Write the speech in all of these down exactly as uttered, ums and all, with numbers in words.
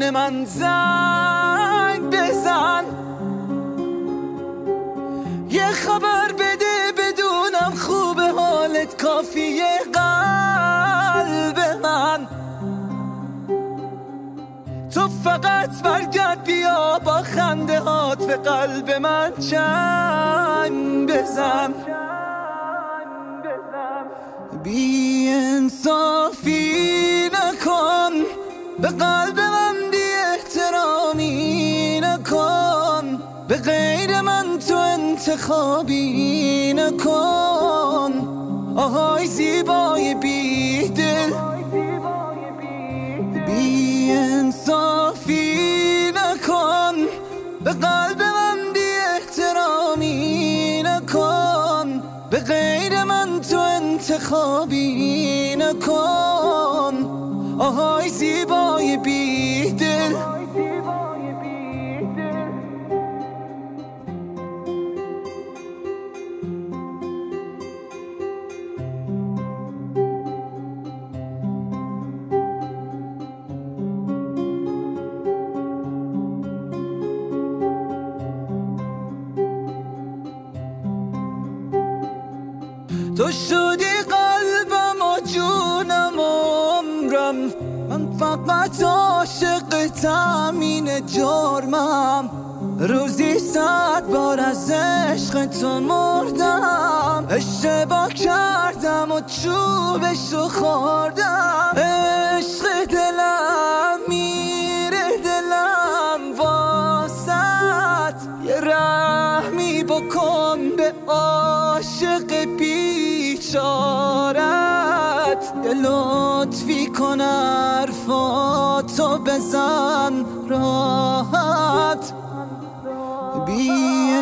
به من زنگ بزن، یه خبر بده بدونم خوبه حالت کافیه قلب من. تو فقط برگرد بیا با خنده هات به قلب من چنگ بزن. بی انصافی نکن، به قلب من بی احترامی نکن، به غیر من تو انتخابی نکن. آهای زیبای بی دل، بی انصافی نکن، به قلب من بی احترامی نکن، به غیر من تو انتخابی نکن. آهای زیبای بی دل، تو شدی قلبم و جونم و عمرم، من فقط عاشق تامین جرمم. روزی صد بار از عشق تو مردم، اشتباه کردم و چوبشو خوردم. عشق دلم میره دلم واسط، یه رحمی بکن به عاشق بیچارت. یه لطفی کن حرفاتو بزن راحت. بی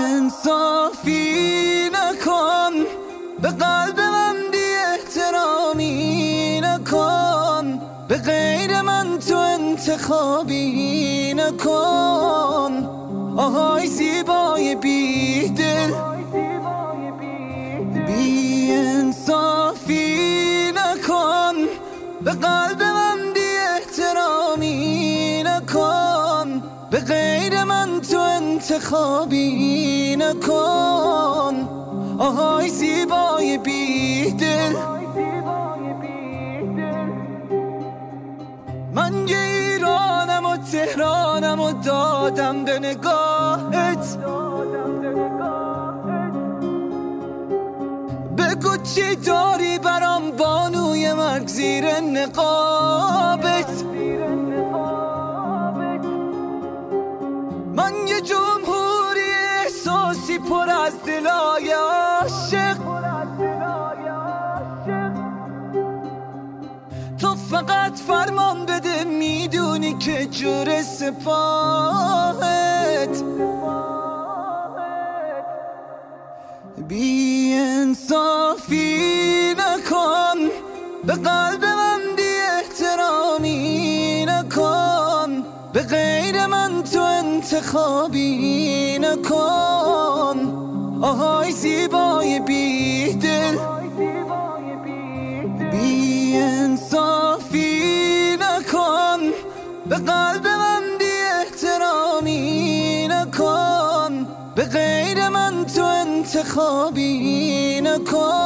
انصافی نکن، به قلب من بی احترامی نکن، به غیر من تو انتخابی نکن. آهای زیبای بی دل، بی انصافی نکن، به قلب من بی احترامی نکن، به غیر من تو انتخابی نکن. آهای زیبای بی دل، من یه ایرانم و تهرانم و دادم به نگاهت. بگو چی داری برام بانوی مرگ زیر نقابت. من یه جمهوری احساسی پر از دلای عاشق. تو فقط فرمان بده میدونی که جور سپاهت. بی انصافی نکن، به قلب من بی احترامی نکن، به غیر من تو انتخابی نکن. آهای زیبای بی دل، بی انصافی نکن، به قلب من بی احترامی نکن، به غیر من تو انتخابی نکن.